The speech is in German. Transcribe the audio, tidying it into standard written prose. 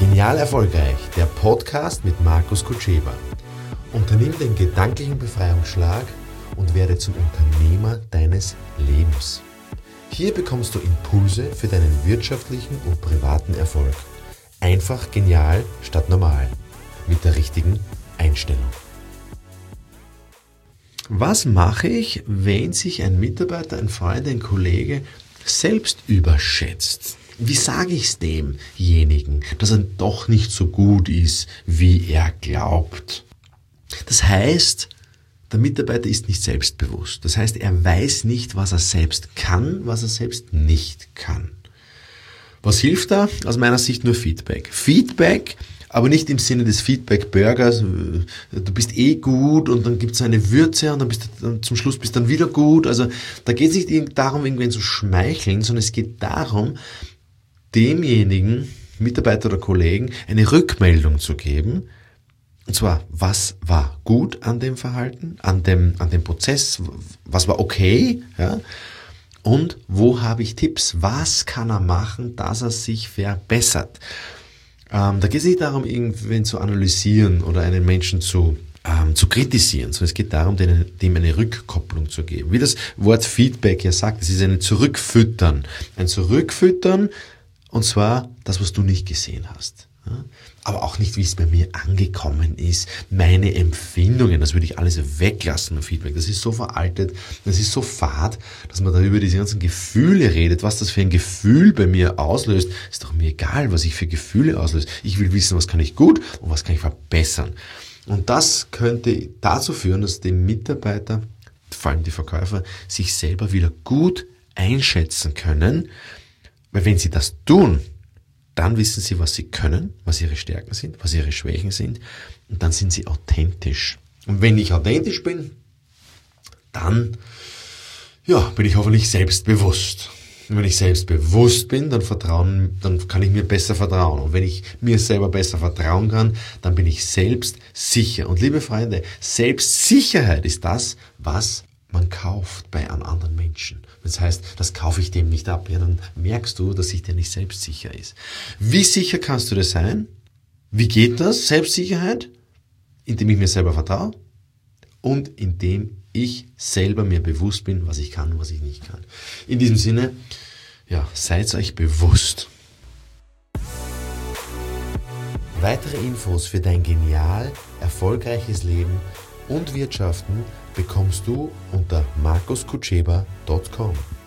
Genial erfolgreich, der Podcast mit Markus Kutscheba. Unternimm den gedanklichen Befreiungsschlag und werde zum Unternehmer deines Lebens. Hier bekommst du Impulse für deinen wirtschaftlichen und privaten Erfolg. Einfach genial statt normal. Mit der richtigen Einstellung. Was mache ich, wenn sich ein Mitarbeiter, ein Freund, ein Kollege selbst überschätzt? Wie sage ich es demjenigen, dass er doch nicht so gut ist, wie er glaubt? Das heißt, der Mitarbeiter ist nicht selbstbewusst. Das heißt, er weiß nicht, was er selbst kann, was er selbst nicht kann. Was hilft da? Aus meiner Sicht nur Feedback. Feedback, aber nicht im Sinne des Feedback-Burgers. Du bist eh gut und dann gibt es eine Würze und dann zum Schluss bist du dann wieder gut. Also da geht es nicht darum, irgendwen zu schmeicheln, sondern es geht darum, demjenigen, Mitarbeiter oder Kollegen, eine Rückmeldung zu geben. Und zwar, was war gut an dem Verhalten, an dem Prozess, was war okay, ja? Und wo habe ich Tipps, was kann er machen, dass er sich verbessert. Da geht es nicht darum, irgendwen zu analysieren oder einen Menschen zu kritisieren, sondern es geht darum, dem eine Rückkopplung zu geben. Wie das Wort Feedback ja sagt, es ist ein Zurückfüttern. Ein Zurückfüttern, und zwar das, was du nicht gesehen hast. Aber auch nicht, wie es bei mir angekommen ist, meine Empfindungen, das würde ich alles weglassen im Feedback. Das ist so veraltet, das ist so fad, dass man da über diese ganzen Gefühle redet. Was das für ein Gefühl bei mir auslöst, ist doch mir egal, was ich für Gefühle auslöse. Ich will wissen, was kann ich gut und was kann ich verbessern. Und das könnte dazu führen, dass die Mitarbeiter, vor allem die Verkäufer, sich selber wieder gut einschätzen können, weil wenn sie das tun, dann wissen sie, was sie können, was ihre Stärken sind, was ihre Schwächen sind, und dann sind sie authentisch. Und wenn ich authentisch bin, dann bin ich hoffentlich selbstbewusst. Und wenn ich selbstbewusst bin, dann kann ich mir besser vertrauen. Und wenn ich mir selber besser vertrauen kann, dann bin ich selbstsicher. Und liebe Freunde, Selbstsicherheit ist das, was man kauft bei einem anderen Menschen. Das heißt, das kaufe ich dem nicht ab. Ja, dann merkst du, dass sich der nicht selbstsicher ist. Wie sicher kannst du das sein? Wie geht das? Selbstsicherheit? Indem ich mir selber vertraue und indem ich selber mir bewusst bin, was ich kann und was ich nicht kann. In diesem Sinne, seid euch bewusst. Weitere Infos für dein genial erfolgreiches Leben und Wirtschaften bekommst du unter markuskutscheba.com.